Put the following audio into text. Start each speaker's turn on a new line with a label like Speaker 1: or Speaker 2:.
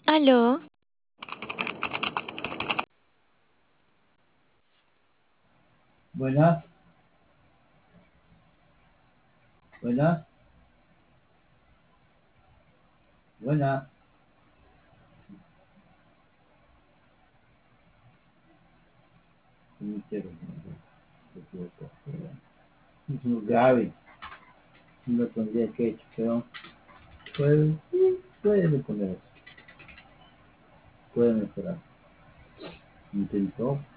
Speaker 1: Aló,
Speaker 2: Buenas, buenas, buenas. Não quero no grave, no pondría ketchup, pero puede poner eso, puede mejorar. Intentó,